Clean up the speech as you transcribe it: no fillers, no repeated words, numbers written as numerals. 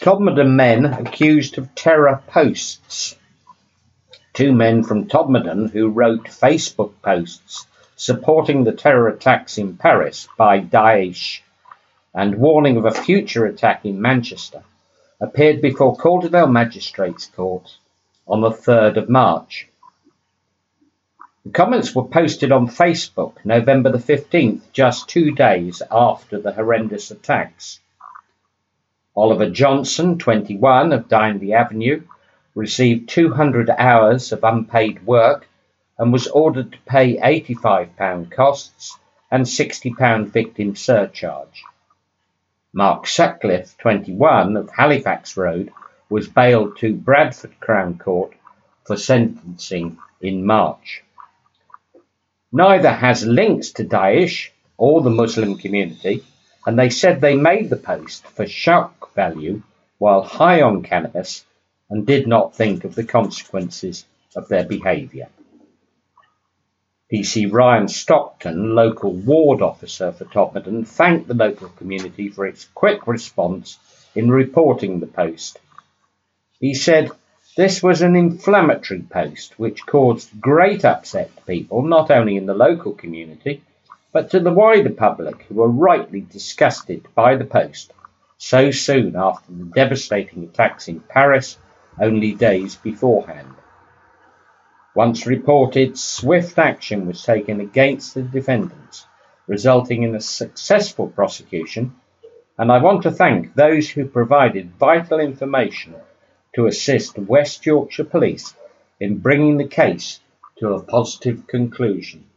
Todmorden men accused of terror posts. Two men from Todmorden who wrote Facebook posts supporting the terror attacks in Paris by Daesh and warning of a future attack in Manchester appeared before Calderdale Magistrates Court on the 3rd of March. The comments were posted on Facebook November the 15th, just 2 days after the horrendous attacks. Oliver Johnson, 21, of Dyneley Avenue, received 200 hours of unpaid work and was ordered to pay £85 costs and £60 victim surcharge. Mark Sutcliffe, 21, of Halifax Road, was bailed to Bradford Crown Court for sentencing in March. Neither has links to Daesh or the Muslim community, and they said they made the post for shock value while high on cannabis and did not think of the consequences of their behaviour. PC Ryan Stockton, local ward officer for Todmorden, thanked the local community for its quick response in reporting the post. He said, "This was an inflammatory post which caused great upset to people, not only in the local community, but to the wider public who were rightly disgusted by the post so soon after the devastating attacks in Paris only days beforehand. Once reported, swift action was taken against the defendants, resulting in a successful prosecution, and I want to thank those who provided vital information to assist West Yorkshire Police in bringing the case to a positive conclusion."